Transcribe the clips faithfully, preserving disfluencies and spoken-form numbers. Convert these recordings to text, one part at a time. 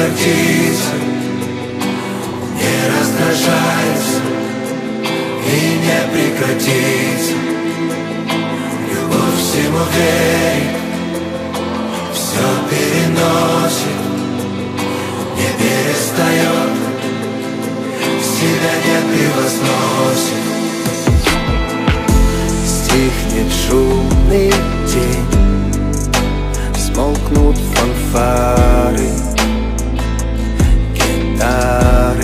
гордится, не раздражается и не прекратится. Любовь всему верит, все переносит, не перестает, себя не превозносит. Стихнет шумный день, смолкнут фанфары, гитары.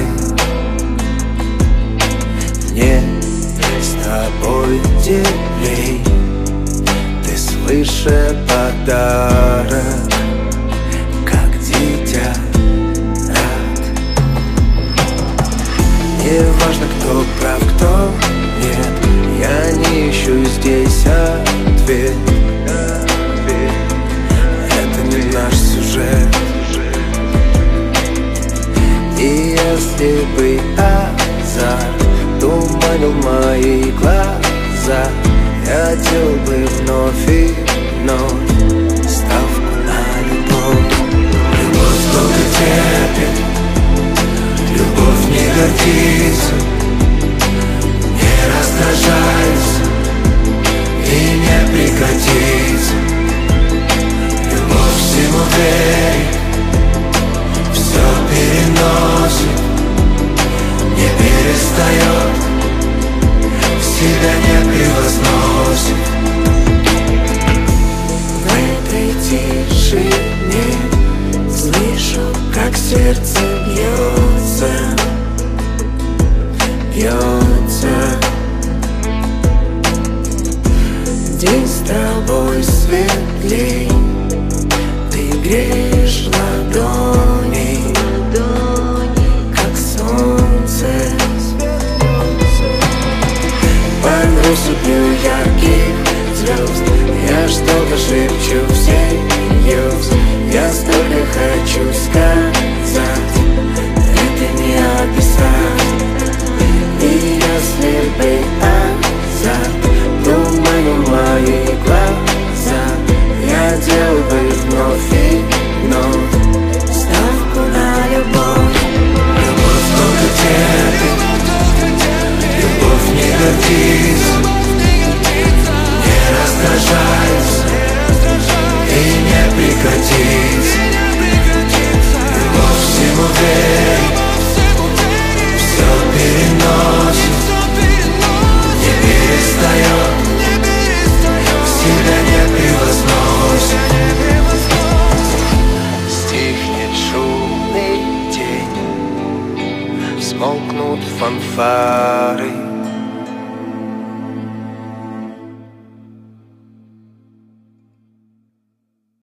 Мне с тобой теплей, ты свыше подарок, как дитя рад. Не важно, кто прав, кто нет, я не ищу здесь ответ. Это не наш сюжет. И если бы азарт туманил мои глаза, я делал бы вновь и вновь ставку на любовь. Любовь долго терпит, любовь не гордится, не раздражается и не прекратится. Любовь всему верит, все переносит, не перестает, себя не превозносит. В этой тишине слышу, как сердце бьется, бьется. День с тобой светлей, ты греешь ладони, как солнце. Под россыпью ярких звезд я что-то шепчу всерьез. Я столько хочу сказать, это не описать. И если бы азарт туманил мои глаза, я делал бы вновь и вновь ставку на любовь. Любовь долго терпит, любовь не гордится, не раздражается и не прекратится. Любовь всему верит, все переносит, не перестает, себя не превозносит. Стихнет шумный день, смолкнут фанфары,